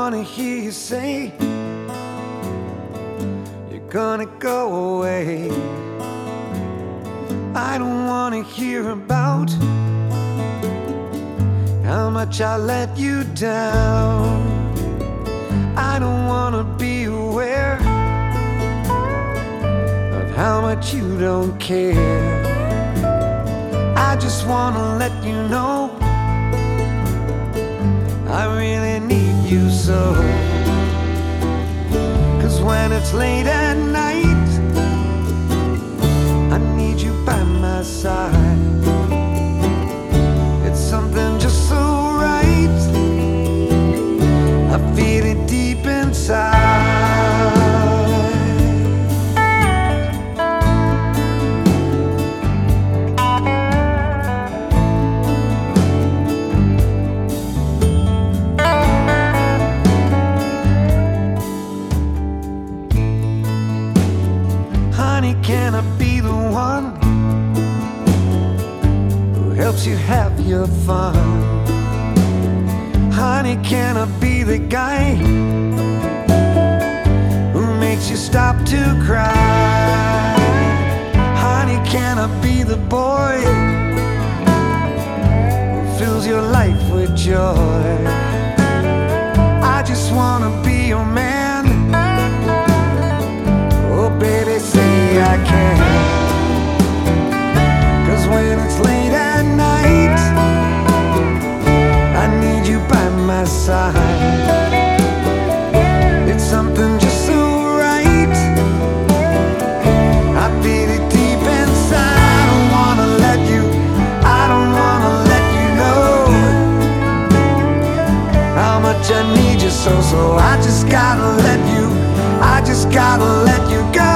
wanna hear you say you're gonna go away. I don't wanna hear about how much I let you down. I don't wanna be aware of how much you don't care. I just wanna let you know I really need you so. 'Cause when it's late at night, I need you by my side. It's something just so right, I feel it deep inside. Honey, can I be the one who helps you have your fun? Honey, can I be the guy who makes you stop to cry? Honey, can I be the boy who fills your life with joy? I just wanna be your man. Oh baby, say I can. 'Cause when it's late at night, I need you by my side. It's something just so right, I feel it deep inside. I don't wanna let you know how much I need you so. So I just gotta let you go.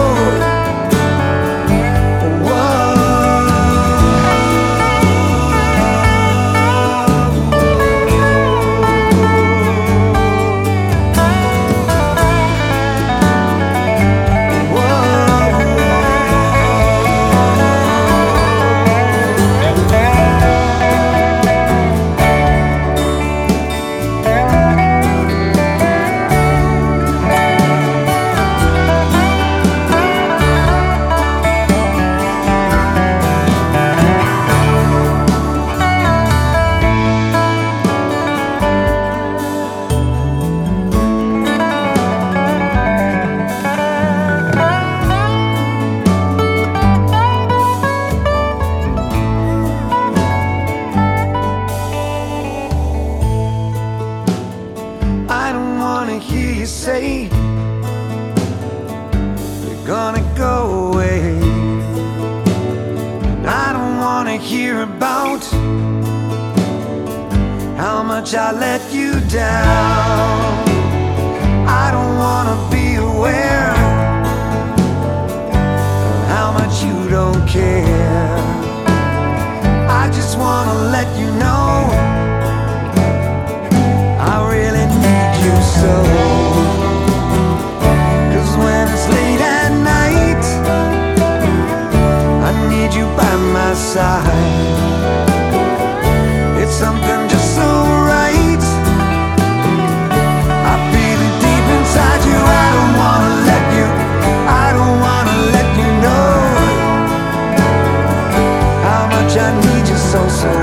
Hear you say you're gonna go away. And I don't wanna hear about how much I let you down. I don't wanna be aware of how much you don't care. I just wanna let you know I really need you so. 'Cause when it's late at night, I need you by my side. It's something just so right, I feel it deep inside you. I don't wanna let you know how much I need you so.